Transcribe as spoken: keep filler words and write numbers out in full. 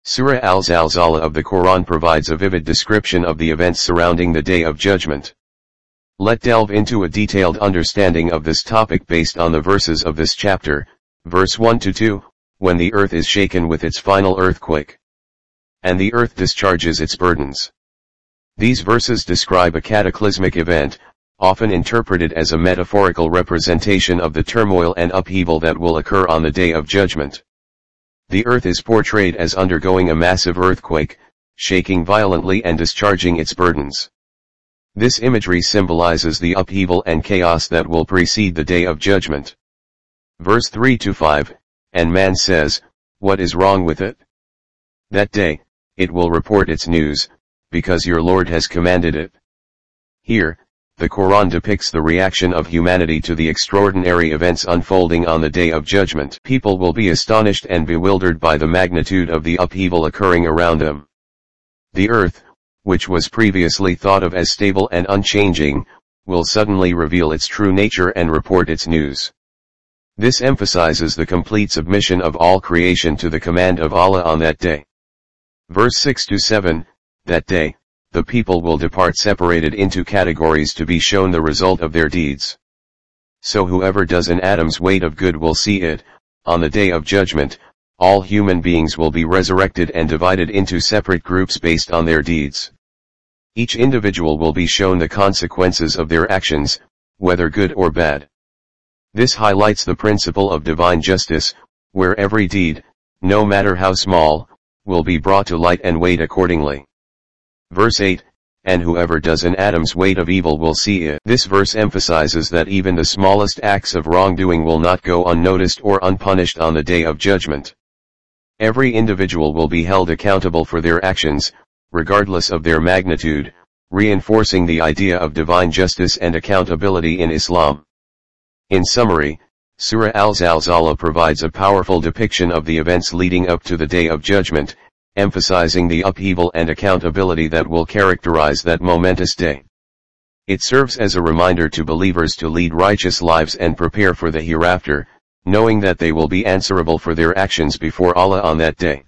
Surah Al-Zalzala of the Quran provides a vivid description of the events surrounding the Day of Judgment. Let's delve into a detailed understanding of this topic based on the verses of this chapter, verse one to two, when the earth is shaken with its final earthquake, and the earth discharges its burdens. These verses describe a cataclysmic event, often interpreted as a metaphorical representation of the turmoil and upheaval that will occur on the Day of Judgment. The earth is portrayed as undergoing a massive earthquake, shaking violently and discharging its burdens. This imagery symbolizes the upheaval and chaos that will precede the Day of Judgment. Verse three to five, and man says, what is wrong with it? That day, it will report its news, because your Lord has commanded it. Here, the Quran depicts the reaction of humanity to the extraordinary events unfolding on the Day of Judgment. People will be astonished and bewildered by the magnitude of the upheaval occurring around them. The earth, which was previously thought of as stable and unchanging, will suddenly reveal its true nature and report its news. This emphasizes the complete submission of all creation to the command of Allah on that day. Verse six to seven, that day, the people will depart separated into categories to be shown the result of their deeds. So whoever does an atom's weight of good will see it. On the Day of Judgment, all human beings will be resurrected and divided into separate groups based on their deeds. Each individual will be shown the consequences of their actions, whether good or bad. This highlights the principle of divine justice, where every deed, no matter how small, will be brought to light and weighed accordingly. Verse eight, and whoever does an atom's weight of evil will see it. This verse emphasizes that even the smallest acts of wrongdoing will not go unnoticed or unpunished on the Day of Judgment. Every individual will be held accountable for their actions, regardless of their magnitude, reinforcing the idea of divine justice and accountability in Islam. In summary, Surah Al-Zalzala provides a powerful depiction of the events leading up to the Day of Judgment, emphasizing the upheaval and accountability that will characterize that momentous day. It serves as a reminder to believers to lead righteous lives and prepare for the hereafter, knowing that they will be answerable for their actions before Allah on that day.